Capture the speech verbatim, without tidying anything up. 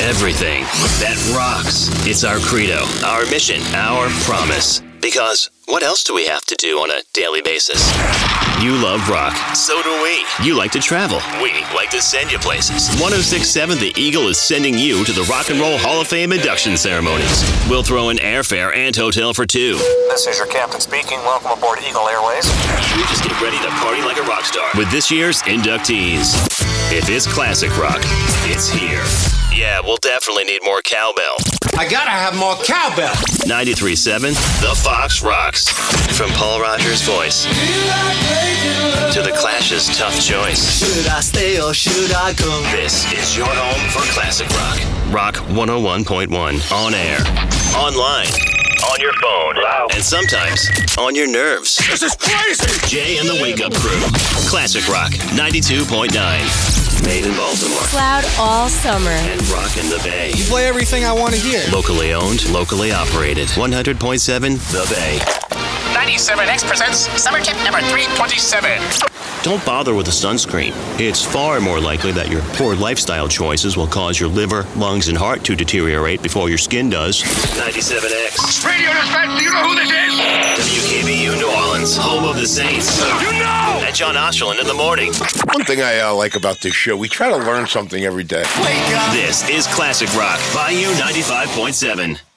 everything that rocks. It's our credo, our mission, our promise. Because what else do we have to do on a daily basis? You love rock. So do we. You like to travel. We like to send you places. one oh six point seven The Eagle is sending you to the Rock and Roll Hall of Fame induction ceremonies. We'll throw in airfare and hotel for two. This is your captain speaking. Welcome aboard Eagle Airways. We just get ready to party like a rock star with this year's inductees. If it's classic rock, it's here. Yeah, we'll definitely need more cowbell. I gotta have more cowbell. ninety-three point seven The Fox Rocks. From Paul Rogers' voice to the Clash's tough choice. Should I stay or should I go? This is your home for classic rock. Rock one oh one point one. On air. Online. On your phone. Wow. And sometimes on your nerves. This is crazy! Jay and the Wake Up Crew. Classic Rock ninety-two point nine. Made in Baltimore. Cloud all summer. And rock in the Bay. You play everything I want to hear. Locally owned, locally operated. one hundred point seven The Bay. ninety-seven X presents Summer Tip number three twenty-seven. Don't bother with the sunscreen. It's far more likely that your poor lifestyle choices will cause your liver, lungs, and heart to deteriorate before your skin does. ninety-seven X. Radio dispatch, do you know who this is? W K B U New Orleans, home of the Saints. You know! And John Osterlin in the morning. One thing I uh, like about this show, we try to learn something every day. This is Classic Rock by U ninety-five point seven.